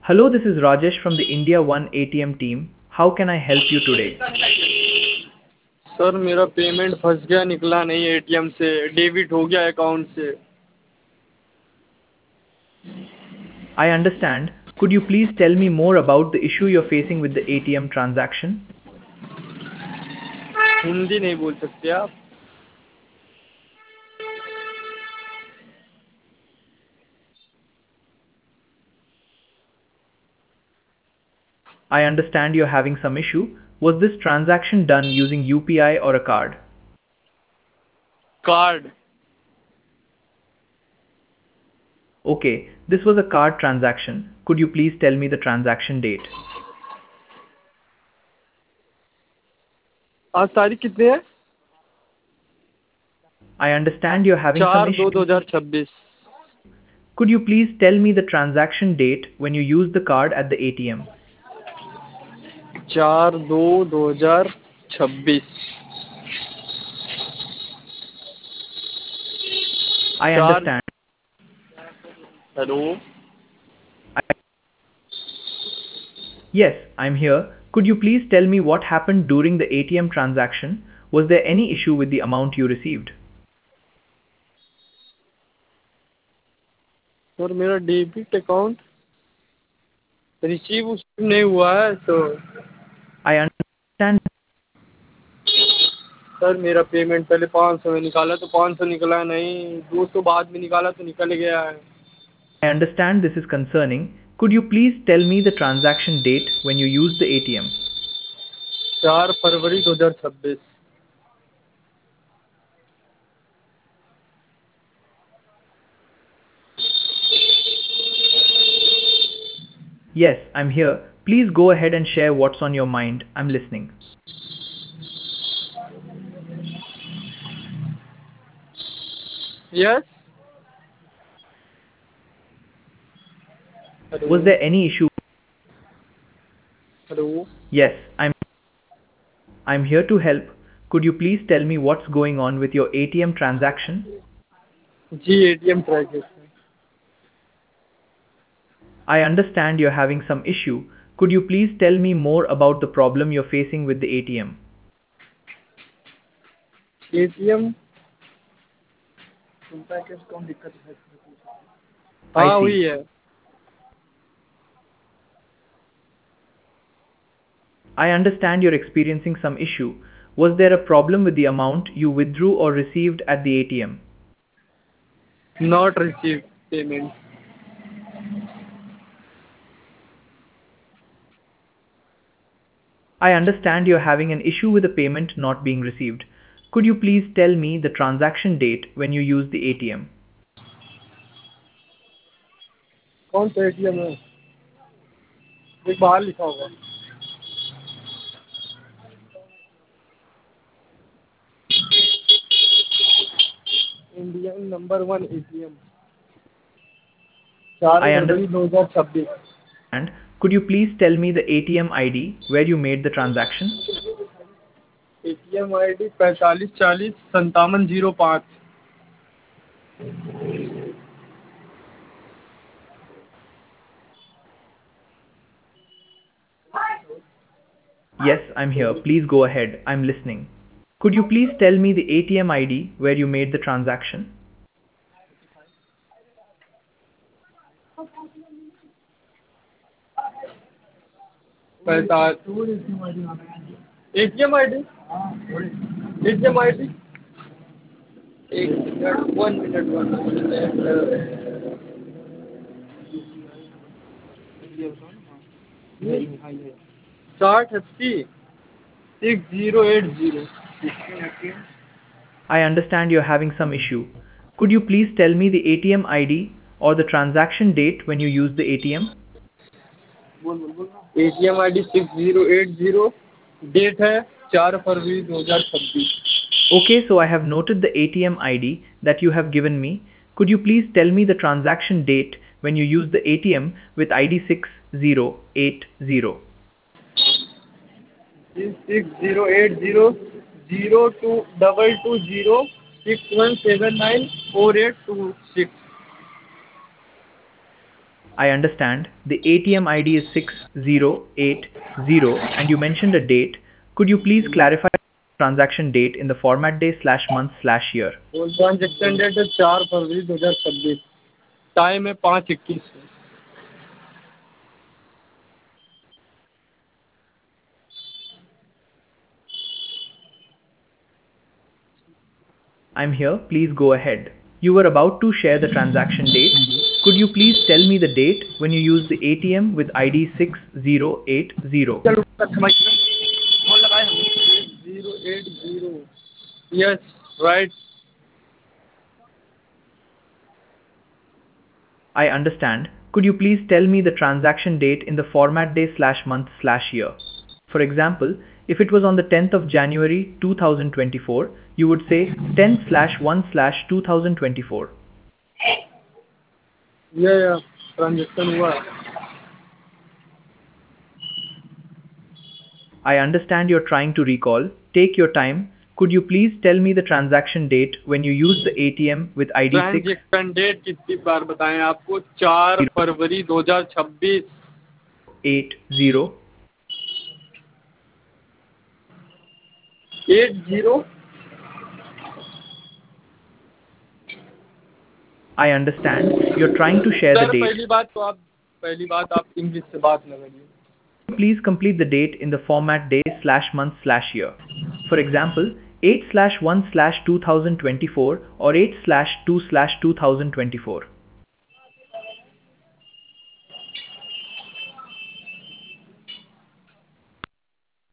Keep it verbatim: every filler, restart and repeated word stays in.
Hello, this is Rajesh from the India One A T M team. How can I help you today? Sir मेरा payment फंस गया, निकला नहीं ATM से, debit हो गया अकाउंट से। I understand. Could you please tell me more about the issue you're facing with the A T M transaction? Hindi नहीं बोल सकते आप? I understand you're having some issue. Was this transaction done using U P I or a card? Card. Okay, this was a card transaction. Could you please tell me the transaction date? आज तारीख कितनी है? I understand you're having some चार दो दो issue. हजार छब्बीस। Could you please tell me the transaction date when you used the card at the A T M? चार दो दो हजार छब्बीस। I चार। understand. Hello. Yes, I'm here. Could you please tell me what happened during the A T M transaction? Was there any issue with the amount you received? Sir मेरा debit account receive उस नहीं हुआ है तो। I understand. Sir मेरा payment पहले पाँच सौ में निकाला तो पाँच सौ निकला नहीं, दो सौ बाद में निकाला तो निकल गया है। I understand this is concerning. Could you please tell me the transaction date when you used the A T M? चार फरवरी दो हजार छब्बीस। Yes, I'm here. Please go ahead and share what's on your mind. I'm listening. Yes. Hello. Was there any issue? Hello. Yes, I'm I'm here to help. Could you please tell me what's going on with your A T M transaction? जी ATM try करते हैं। I understand you're having some issue. Could you please tell me more about the problem you're facing with the A T M? ATM package कौन दिक्कत है? I हाँ हुई see. है। I understand you're experiencing some issue. Was there a problem with the amount you withdrew or received at the A T M? Not receive payment. I understand you're having an issue with a payment not being received. Could you please tell me the transaction date when you used the A T M? कौन सा ATM है? एक बाहर लिखा होगा। Indian number one ATM. चार I understand. फरवरी दो हजार छब्बीस। Could you please tell me the A T M I D where you made the transaction? ATM I D पैंतालीस चालीस संतावन जीरो पाँच। Yes, I'm here. Please go ahead. I'm listening. Could you please tell me the A T M I D where you made the transaction? पैंतालीस ATM I D. ATM I D एक minute, one minute one minute. साठ अस्सी six zero eight zero. I understand you're having some issue. Could you please tell me the A T M I D or the transaction date when you used the A T M? ATM I D six zero eight zero. Date है चार फरवरी दो हजार छब्बीस। Okay, so I have noted the A T M I D that you have given me. Could you please tell me the transaction date when you used the A T M with I D six zero eight zero? Six zero eight zero zero two double two zero six one seven nine four eight two six. I understand. The A T M I D is six zero eight zero and you mentioned a date. Could you please clarify the transaction date in the format day slash month slash year? वो transaction date है चार फरवरी दो हज़ार छब्बीस, time है पाँच इक्कीस। I'm here, please go ahead. You were about to share the transaction date. Could you please tell me the date when you used the A T M with I D six zero eight zero? चलो समझ गए। Phone लगाए हम zero eight zero. Yes right. I understand. Could you please tell me the transaction date in the format day slash month slash year? For example, if it was on the tenth of January two thousand twenty-four, you would say ten slash one slash two thousand twenty-four. ये transaction हुआ। I understand you're trying to recall. Take your time. Could you please tell me the transaction date when you used the A T M with I D six transaction date कितनी बार बताएं आपको? चार फरवरी दो हजार छब्बीस। eight zero? Eight zero. I understand. You're trying to share the sir date. पहली बात तो आप पहली बात आप इंग्लिश से बात न करिए। Please complete the date in the format day slash month slash year. For example, eight slash one slash two thousand twenty-four or eight slash two slash two thousand twenty-four.